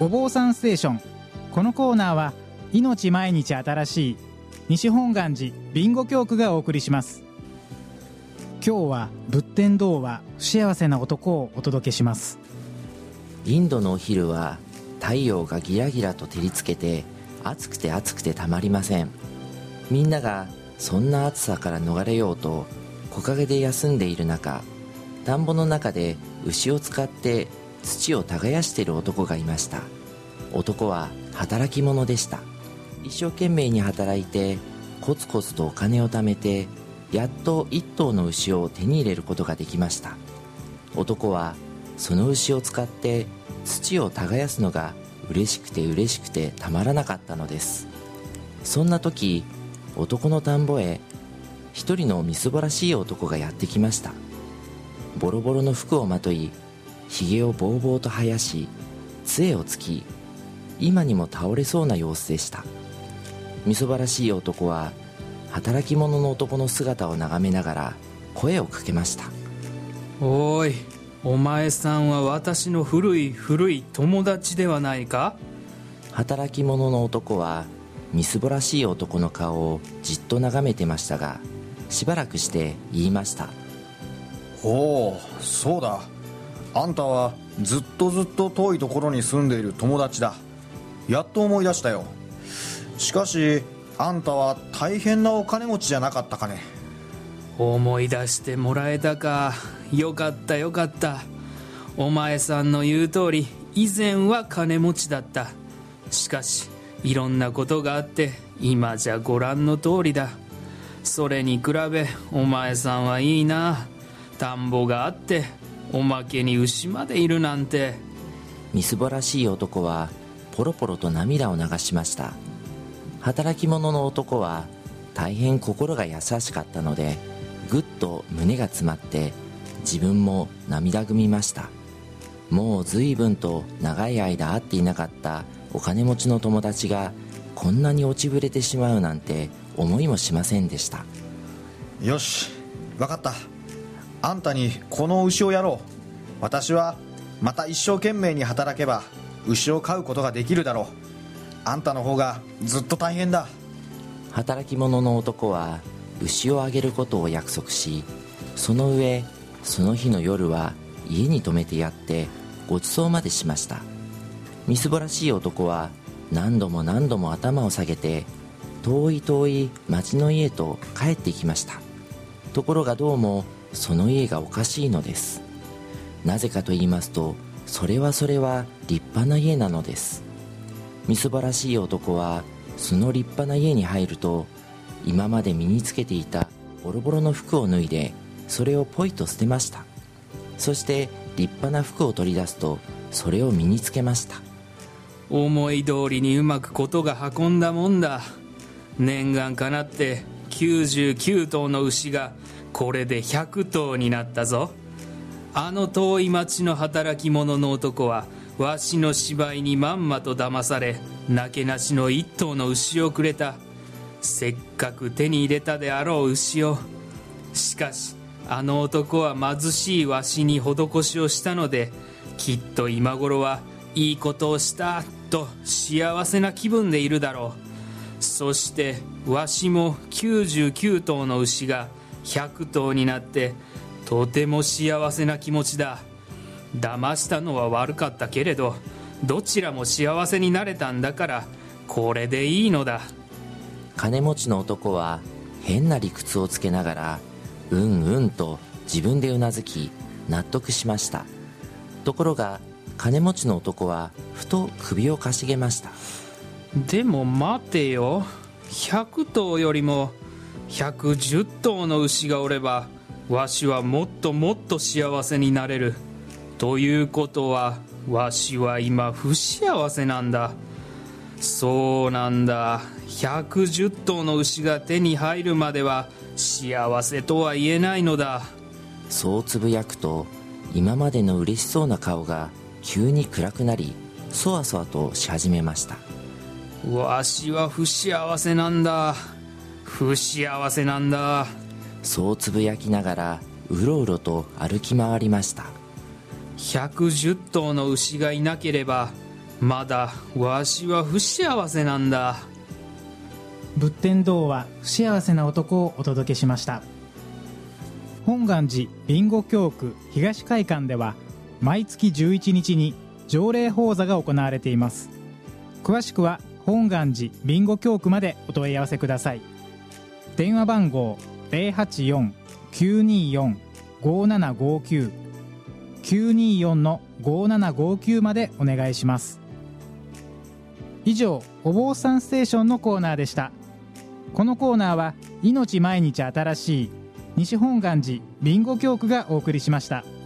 お坊さんステーション。このコーナーは命毎日新しい西本願寺ビンゴ教区がお送りします。今日は仏天童話不幸せな男をお届けします。 インドのお昼は太陽がギラギラと照りつけて暑くて暑くてたまりません。みんながそんな暑さから逃れようと木陰で休んでいる中、田んぼの中で牛を使って土を耕している男がいました。男は働き者でした。一生懸命に働いてコツコツとお金を貯めて、やっと一頭の牛を手に入れることができました。男はその牛を使って土を耕すのが嬉しくて嬉しくてたまらなかったのです。そんな時、男の田んぼへ一人のみすぼらしい男がやってきました。ボロボロの服をまとい、ひげをぼうぼうと生やし、杖をつき、今にも倒れそうな様子でした。みすぼらしい男は働き者の男の姿を眺めながら声をかけました。 おい、お前さんは私の古い友達ではないか？ 働き者の男はみすぼらしい男の顔をじっと眺めてましたが、しばらくして言いました。 おお、そうだ。あんたはずっと遠いところに住んでいる友達だ。やっと思い出したよ。しかしあんたは大変なお金持ちじゃなかったかね。 思い出してもらえたか。よかったよかった。お前さんの言う通り、以前は金持ちだった。しかしいろんなことがあって今じゃご覧の通りだ。それに比べお前さんはいいな。田んぼがあっておまけに牛までいるなんて。 みすぼらしい男はポロポロと涙を流しました。働き者の男は大変心が優しかったので、ぐっと胸が詰まって自分も涙ぐみました。もう随分と長い間会っていなかったお金持ちの友達がこんなに落ちぶれてしまうなんて思いもしませんでした。 よし、わかった。あんたにこの牛をやろう。私はまた一生懸命に働けば牛を飼うことができるだろう。あんたの方がずっと大変だ。 働き者の男は牛をあげることを約束し、その上その日の夜は家に泊めてやってごちそうまでしました。みすぼらしい男は何度も何度も頭を下げて遠い町の家と帰っていきました。ところがどうもその家がおかしいのです。なぜかと言いますと、それは立派な家なのです。みすぼらしい男はその立派な家に入ると、今まで身につけていたボロボロの服を脱いでそれをポイと捨てました。そして立派な服を取り出すとそれを身につけました。 思い通りにうまくことが運んだもんだ。念願かなって99頭の牛がこれで100頭になったぞ。あの遠い町の働き者の男はわしの芝居にまんまと騙され、なけなしの1頭の牛をくれた。せっかく手に入れたであろう牛を。しかしあの男は貧しいわしに施しをしたので、きっと今頃はいいことをしたと幸せな気分でいるだろう。そしてわしも99頭の牛が100頭になってとても幸せな気持ちだ。騙したのは悪かったけれど、どちらも幸せになれたんだからこれでいいのだ。 金持ちの男は変な理屈をつけながらうんうんと自分でうなずき納得しました。ところが金持ちの男はふと首をかしげました。 でも待てよ、100頭よりも110頭の牛がおればわしはもっともっと幸せになれる。ということはわしは今不幸せなんだ。そうなんだ。110頭の牛が手に入るまでは幸せとは言えないのだ。 そうつぶやくと、今までの嬉しそうな顔が急に暗くなり、そわそわとし始めました。 わしは不幸せなんだ。不幸せなんだ。 そうつぶやきながらうろうろと歩き回りました。 110頭の牛がいなければまだわしは不幸せなんだ。 仏天堂は不幸せな男をお届けしました。本願寺備後教区東会館では毎月11日に条例法座が行われています。詳しくは本願寺備後教区までお問い合わせください。電話番号 084-924-5759 924-5759までお願いします。以上、お坊さんステーションのコーナーでした。このコーナーは命毎日新しい西本願寺備後教区がお送りしました。